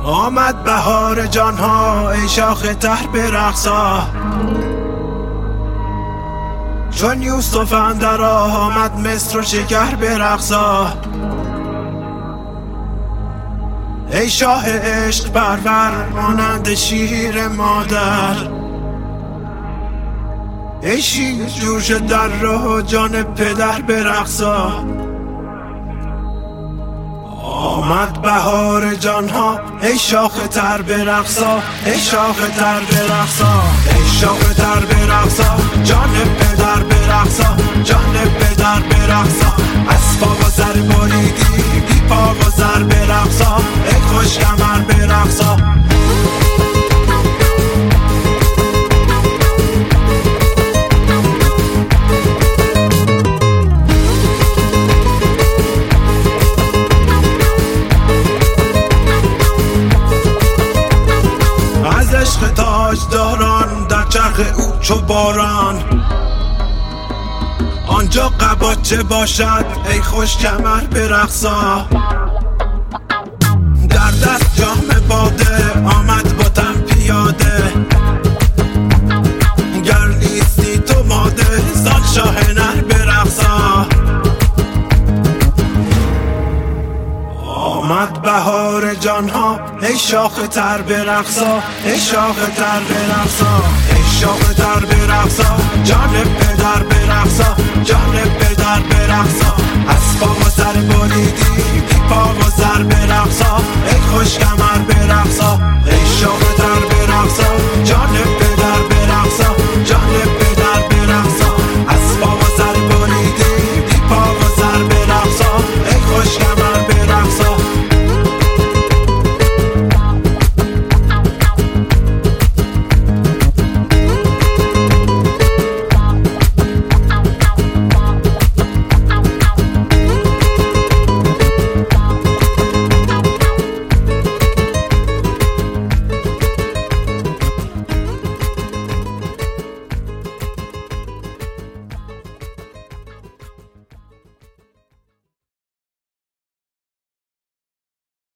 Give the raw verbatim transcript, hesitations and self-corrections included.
آمد بهار جانها ای شاخ تر به رقصا، چون یوسف اندر راه آمد مصر و شکر به رقصا. ای شاه عشق پرور مانند شیر مادر، ای شیر جوش در راه جان پدر به رقصا. آمد بهار جانها ای شاخ تر به رقصا، ای شاخ تر به رقصا، ای شاخ تر به رقصا، جان پدر به رقصا، جان پدر به رقصا. از پا و سر بریدی بی پا و سر به رقصا، ای خوش کمر به رقصا. عشق تاجداران در چرخ او چو باران، آنجا قباچه باشد ای خوش کمر به رقصا. در دست جام باده آمد با تن پیاده، گر نیستی تو ماده زان شاه نر به رقصا. آمد بهار جانها ای شاخ تر به رقصا، ای شاخ تر به رقصا، ای شاخ تر به رقصا، جان پدر به رقصا، جان پدر به رقصا. از پا و سر بریدی